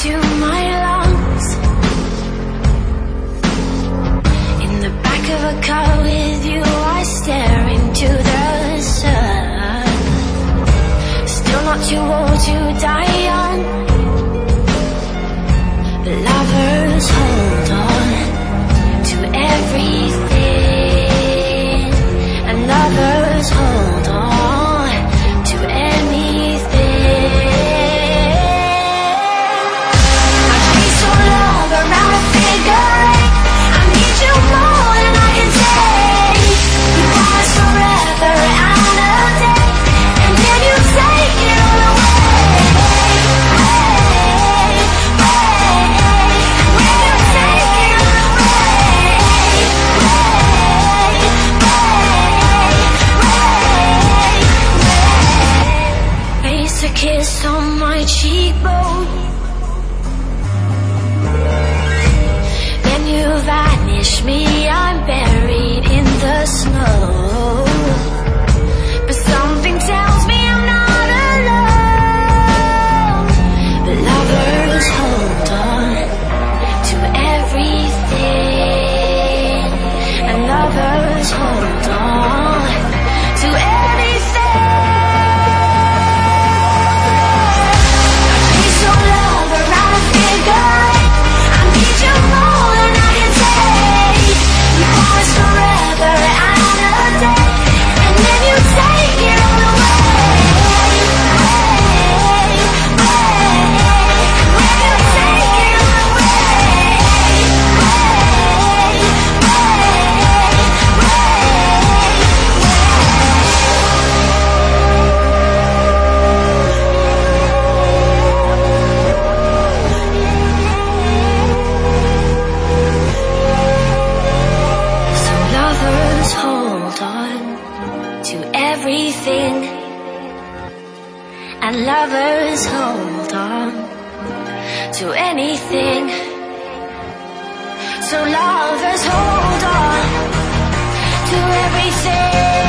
into my lungs. In the back of a car with you, I stare into the sun. Still not too old to die young, but lovers hold on to everything, and lovers hold on to anything. I chase your love around a figure eight. I need you more than I can take. You promise forever and a day, and then you take it all away. A kiss on my cheekbone, then you vanish me, I'm buried in the snow. But something tells me I'm not alone. But lovers hold on to everything, and lovers hold on to anything. Everything, and lovers hold on to anything. So lovers hold on to everything.